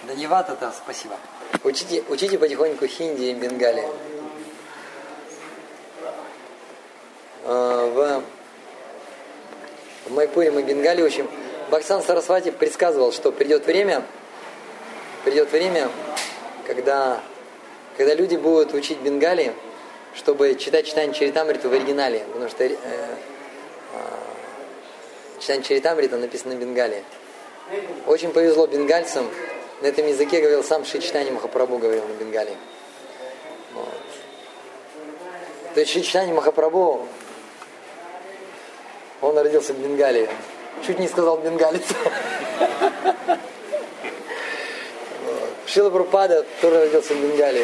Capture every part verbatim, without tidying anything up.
Данивата-то, спасибо. Учите, учите потихоньку хинди и бенгали. В, в Майпуре мы бенгали учим. Бхактисиданта Сарасвати предсказывал, что придет время, придет время, когда, когда люди будут учить бенгали, чтобы читать Читание Чаритамриту в оригинале, потому что э, э, Читание Чаритамрита написано на бенгале. Очень повезло бенгальцам. На этом языке говорил сам Шри Чайтанья Махапрабху, говорил на бенгале. Вот. То есть Шри Чайтанья Махапрабху, он родился в Бенгалии. Чуть не сказал бенгалец. Шрила Прабхупада тоже родился в Бенгалии.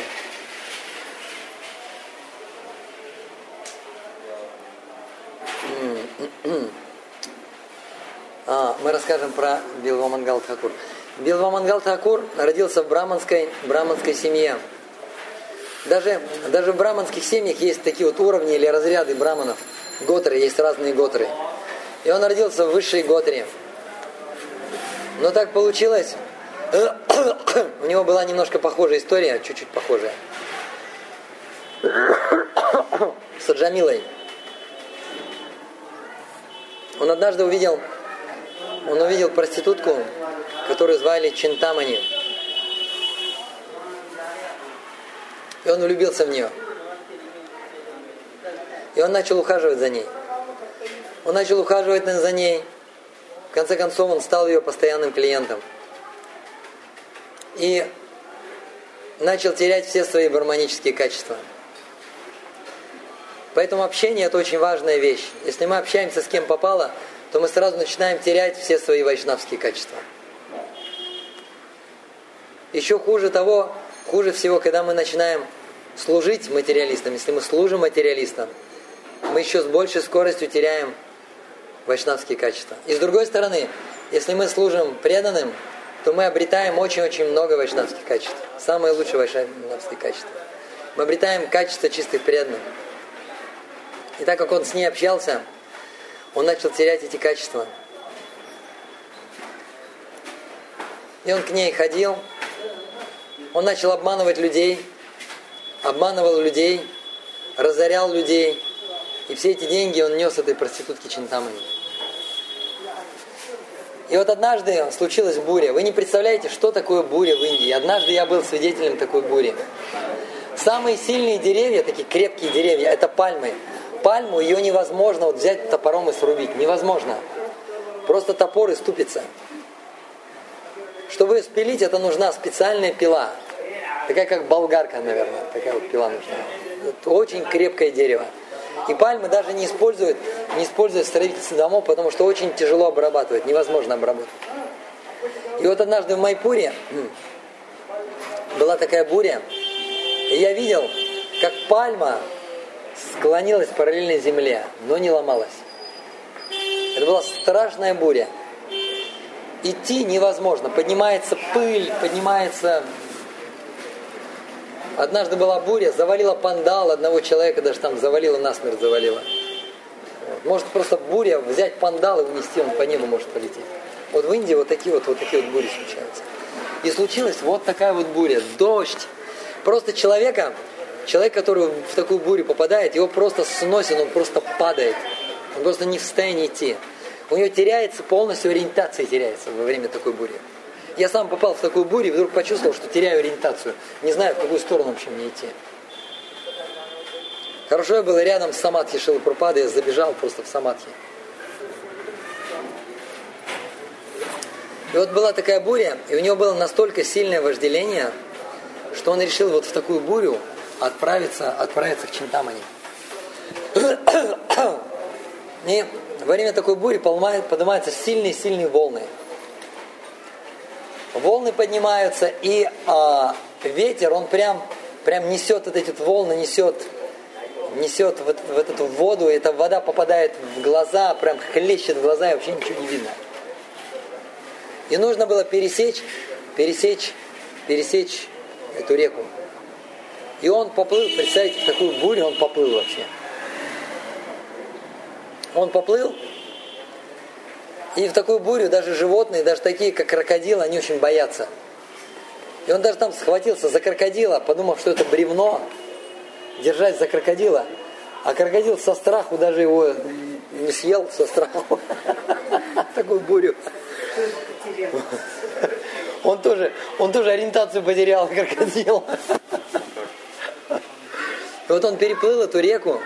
А, мы расскажем про Билва Мангал Тхакур. Билва Мангал Тхакур родился в браманской, браманской семье. Даже, даже в браманских семьях есть такие вот уровни или разряды браманов. Готры, есть разные готры. И он родился в высшей готре. Но так получилось, у него была немножко похожая история, чуть-чуть похожая. С Аджамилой. Он однажды увидел, он увидел проститутку, которую звали Чинтамани. И он влюбился в нее. И он начал ухаживать за ней. Он начал ухаживать за ней. В конце концов, он стал ее постоянным клиентом. И начал терять все свои гармонические качества. Поэтому общение – это очень важная вещь. Если мы общаемся с кем попало, то мы сразу начинаем терять все свои вайшнавские качества. Еще хуже того, хуже всего, когда мы начинаем служить материалистам. Если мы служим материалистам, мы еще с большей скоростью теряем вайшнавские качества. И с другой стороны, если мы служим преданным, то мы обретаем очень-очень много вайшнавских качеств. Самые лучшие вайшнавские качества. Мы обретаем качество чистых преданных. И так как он с ней общался, он начал терять эти качества. И он к ней ходил, он начал обманывать людей, обманывал людей, разорял людей. И все эти деньги он нес этой проститутке Чинтамани. И вот однажды случилась буря. Вы не представляете, что такое буря в Индии. Однажды я был свидетелем такой бури. Самые сильные деревья, такие крепкие деревья, это пальмы. Пальму ее невозможно вот взять топором и срубить. Невозможно. Просто топор и ступица. Чтобы ее спилить, это нужна специальная пила. Такая как болгарка, наверное. Такая вот пила нужна. Это очень крепкое дерево. И пальмы даже не используют, не используют в строительстве домов, потому что очень тяжело обрабатывать. Невозможно обработать. И вот однажды в Майпуре была такая буря. И я видел, как пальма склонилась в параллельной земле, но не ломалась. Это была страшная буря. Идти невозможно. Поднимается пыль, поднимается... Однажды была буря, завалила пандал одного человека, даже там завалила, насмерть завалила. Вот. Может просто буря, взять пандал и унести, он по небу может полететь. Вот в Индии вот такие вот, вот такие вот бури случаются. И случилась вот такая вот буря, дождь. Просто человека, человек, который в такую бурю попадает, его просто сносит, он просто падает. Он просто не в состоянии идти. У него теряется, полностью ориентация теряется во время такой бури. Я сам попал в такую бурю и вдруг почувствовал, что теряю ориентацию. Не знаю, в какую сторону вообще мне идти. Хорошо, я был рядом с самадхи Шрилы Прабхупады, я забежал просто в самадхи. И вот была такая буря, и у него было настолько сильное вожделение, что он решил вот в такую бурю отправиться, отправиться к Чинтамани. И во время такой бури поднимаются сильные-сильные волны. Волны поднимаются, и а, ветер, он прям, прям несет вот эти волны, несет, несет вот, вот эту воду, и эта вода попадает в глаза, прям хлещет в глаза, и вообще ничего не видно. И нужно было пересечь, пересечь, пересечь эту реку. И он поплыл, представьте, в такую бурю он поплыл вообще. Он поплыл, и в такую бурю даже животные, даже такие, как крокодилы, они очень боятся. И он даже там схватился за крокодила, подумав, что это бревно, держась за крокодила. А крокодил со страху даже его не съел, со страху. Такую бурю. Он тоже, он тоже ориентацию потерял, крокодил. И вот он переплыл эту реку,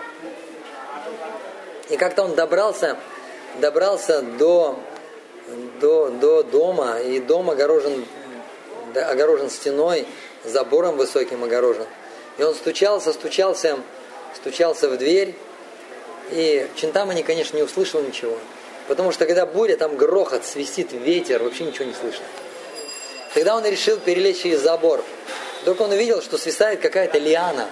и как-то он добрался, добрался до, до, до дома, и дом огорожен, огорожен стеной, забором высоким огорожен. И он стучался, стучался, стучался в дверь, и Чинтамани, конечно, не услышал ничего. Потому что когда буря, там грохот, свистит ветер, вообще ничего не слышно. Тогда он решил перелезть через забор. Только он увидел, что свисает какая-то лиана.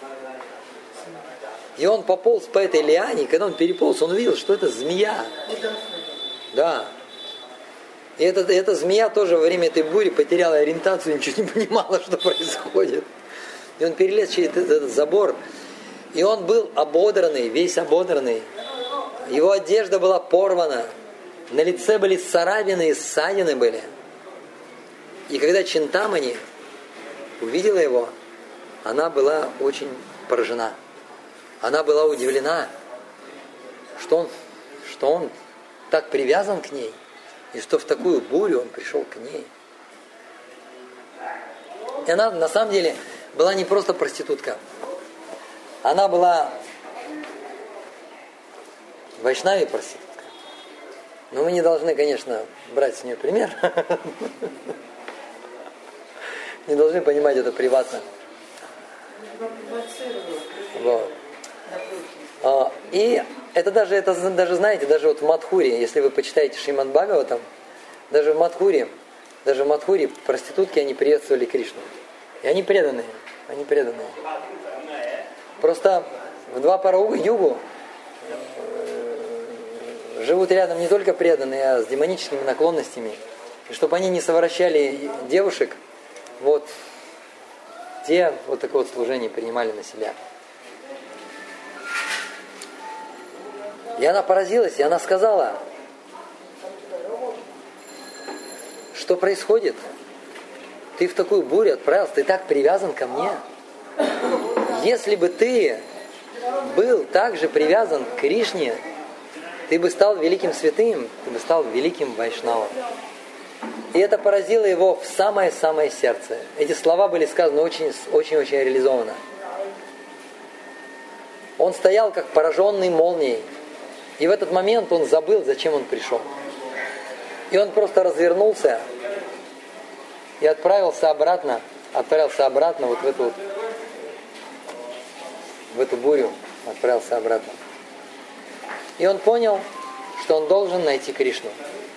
И он пополз по этой лиане, и когда он переполз, он увидел, что это змея. Да. И эта, эта змея тоже во время этой бури потеряла ориентацию, ничего не понимала, что происходит. И он перелез через этот, этот забор. И он был ободранный, весь ободранный. Его одежда была порвана. На лице были царапины и ссадины были. И когда Чинтамани увидела его, она была очень поражена. Она была удивлена, что он, что он так привязан к ней, и что в такую бурю он пришел к ней. И она на самом деле была не просто проститутка. Она была вайшнави проститутка. Но мы не должны, конечно, брать с нее пример. Не должны понимать это приватно. Вот. И это даже, это даже, знаете, даже вот в Мадхуре, если вы почитаете Шримад Бхагаватам, даже в Мадхуре, даже в Мадхуре проститутки, они приветствовали Кришну. И они преданные, они преданные. Просто в Двапара-югу живут рядом не только преданные, а с демоническими наклонностями. И чтобы они не совращали девушек, вот те вот такое вот служение принимали на себя. И она поразилась, и она сказала, что происходит? Ты в такую бурю отправился, ты так привязан ко мне. Если бы ты был также привязан к Кришне, ты бы стал великим святым, ты бы стал великим вайшнавом. И это поразило его в самое-самое сердце. Эти слова были сказаны очень-очень реализованно. Он стоял как пораженный молнией. И в этот момент он забыл, зачем он пришел. И он просто развернулся и отправился обратно, отправился обратно вот в эту, в эту бурю, отправился обратно. И он понял, что он должен найти Кришну.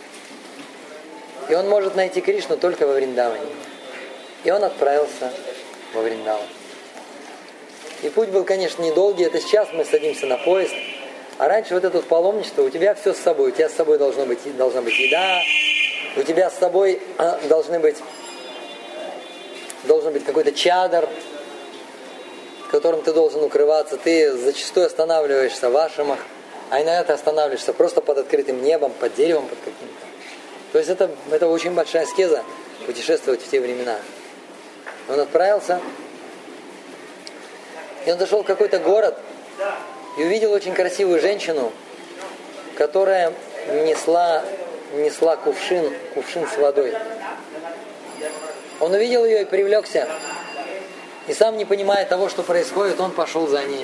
И он может найти Кришну только во Вриндаване. И он отправился во Вриндаван. И путь был, конечно, недолгий. Это сейчас мы садимся на поезд. А раньше вот это вот паломничество, у тебя все с собой. У тебя с собой должно быть, должна быть еда. У тебя с собой должны быть, должен быть какой-то чадр, которым ты должен укрываться. Ты зачастую останавливаешься в ашрамах, а иногда ты останавливаешься просто под открытым небом, под деревом, под каким-то. То есть это, это очень большая аскеза путешествовать в те времена. Он отправился, и он зашел в какой-то город и увидел очень красивую женщину, которая несла, несла кувшин, кувшин с водой. Он увидел ее и привлекся. И сам, не понимая того, что происходит, он пошел за ней.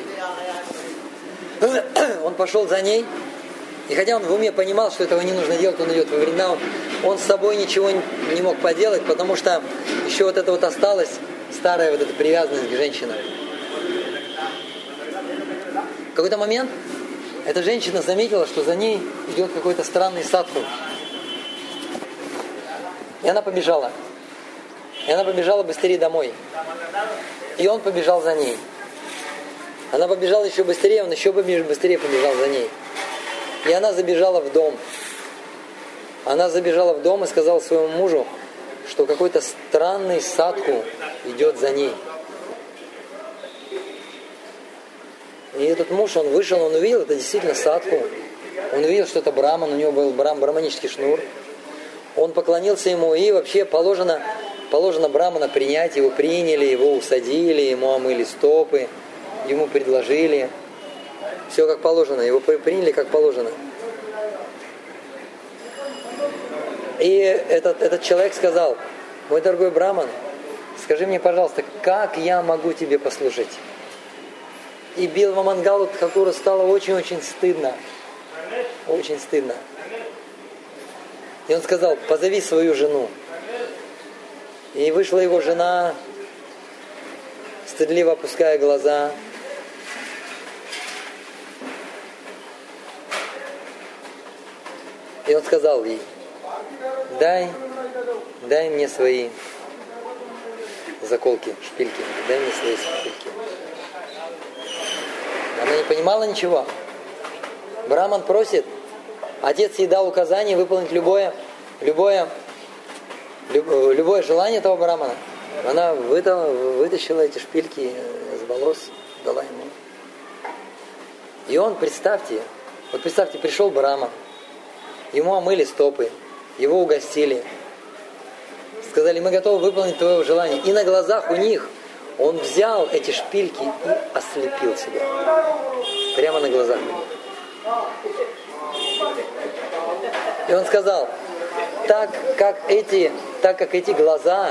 Он пошел за ней. И хотя он в уме понимал, что этого не нужно делать, он идет во Вриндаван, он с собой ничего не мог поделать, потому что еще вот это вот осталось, старая вот эта привязанность к женщинам. В какой-то момент эта женщина заметила, что за ней идет какой-то странный садху. И она побежала. И она побежала быстрее домой. И он побежал за ней. Она побежала еще быстрее, он еще быстрее побежал за ней. И она забежала в дом. Она забежала в дом и сказала своему мужу, что какой-то странный садху идет за ней. И этот муж, он вышел, он увидел, это действительно садху. Он увидел, что это браман, у него был брам, браманический шнур. Он поклонился ему, и вообще положено, положено брамана принять, его приняли, его усадили, ему омыли стопы, ему предложили. Все как положено, его приняли как положено. И этот, этот человек сказал: мой дорогой браман, скажи мне, пожалуйста, как я могу тебе послужить? И Билва Мангалу Тхакуру стало очень-очень стыдно. Очень стыдно. И он сказал: позови свою жену. И вышла его жена, стыдливо опуская глаза. И он сказал ей: дай, дай мне свои заколки, шпильки, дай мне свои шпильки. Она не понимала ничего. Браман просит, отец ей дал указание выполнить любое, любое, любое желание этого брамана. Она вытащила эти шпильки из волос, дала ему. И он, представьте, вот представьте, пришел браман, ему омыли стопы, его угостили, сказали: мы готовы выполнить твое желание. И на глазах у них он взял эти шпильки и ослепил себя. Прямо на глазах. И он сказал: так как эти, так как эти глаза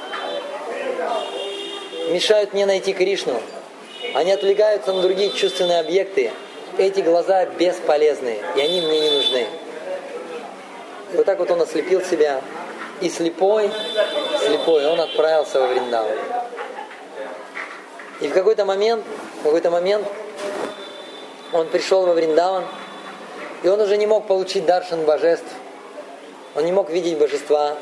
мешают мне найти Кришну, они отвлекаются на другие чувственные объекты, эти глаза бесполезны, и они мне не нужны. И вот так вот он ослепил себя, и слепой, слепой, он отправился во Вриндаван. И в какой-то момент, в какой-то момент он пришел во Вриндаван, и он уже не мог получить даршан божеств, он не мог видеть божества.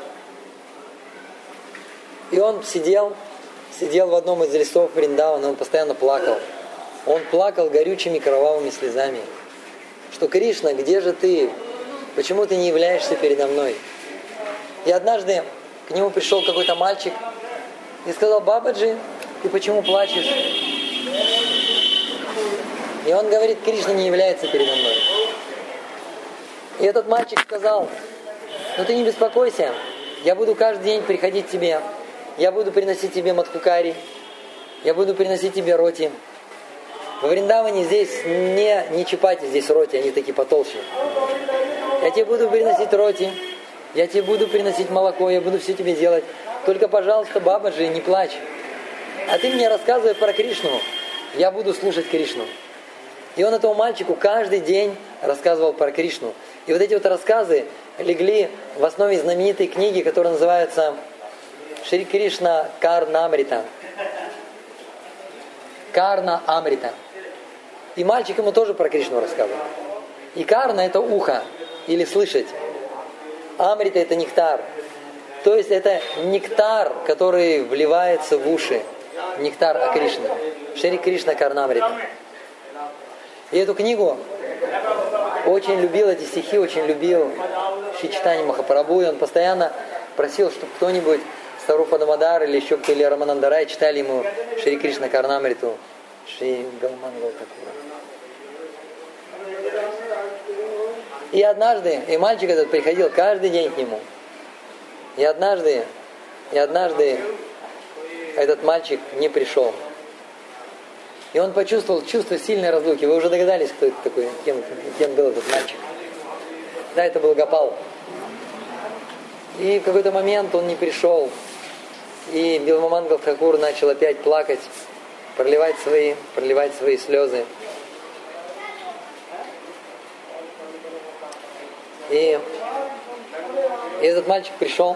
И он сидел, сидел в одном из лесов Вриндавана, он постоянно плакал. Он плакал горючими кровавыми слезами, что: Кришна, где же ты? Почему ты не являешься передо мной? И однажды к нему пришел какой-то мальчик и сказал: Бабаджи, ты почему плачешь? И он говорит: Кришна не является передо мной. И этот мальчик сказал: ну ты не беспокойся, я буду каждый день приходить к тебе, я буду приносить тебе мадхукари, я буду приносить тебе роти. Во Вриндаване здесь не, не чапати, здесь роти, они такие потолще. Я тебе буду приносить роти, я тебе буду приносить молоко, я буду все тебе делать. Только, пожалуйста, Бабаджи, не плачь. А ты мне рассказывай про Кришну, я буду слушать Кришну. И он этому мальчику каждый день рассказывал про Кришну. И вот эти вот рассказы легли в основе знаменитой книги, которая называется Шри Кришна Карна Амрита. Карна Амрита. И мальчик ему тоже про Кришну рассказывал. И карна — это ухо, или слышать. Амрита — это нектар. То есть это нектар, который вливается в уши. Нектар о Кришне. Шри Кришна Карна Амрита. И эту книгу очень любил, эти стихи очень любил Шри Чайтанья Махапрабху, и он постоянно просил, чтобы кто-нибудь, Сварупа Дамодар или еще кто-то, или Раманандарай, читали ему Шри Кришна Карна Амриту, Шри Галмангал Такура. И однажды, и мальчик этот приходил каждый день к нему. И однажды, и однажды этот мальчик не пришел. И он почувствовал чувство сильной разлуки. Вы уже догадались, кто это такой, кем, кем был этот мальчик. Да, это был Гопал. И в какой-то момент он не пришел. И Билвамангал Тхакур начал опять плакать, проливать свои, проливать свои слезы. И, и этот мальчик пришел.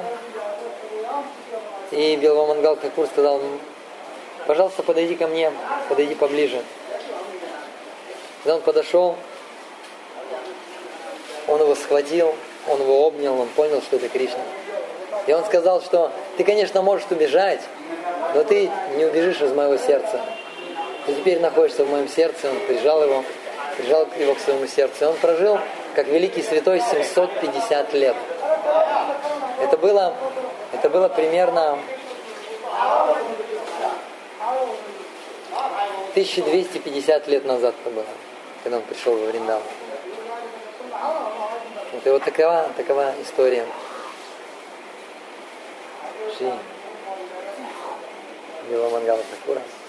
И Билвамангал Тхакур сказал: пожалуйста, подойди ко мне, подойди поближе. Когда он подошел, он его схватил, он его обнял, он понял, что это Кришна. И он сказал, что ты, конечно, можешь убежать, но ты не убежишь из моего сердца. Ты теперь находишься в моем сердце. Он прижал его, прижал его к своему сердцу. И он прожил, как великий святой, семьсот пятьдесят лет. Это было, это было примерно тысяча двести пятьдесят лет назад, это было, когда он пришел во Вриндаван. Это вот такова, такова история Шри Вила Мангала Такура.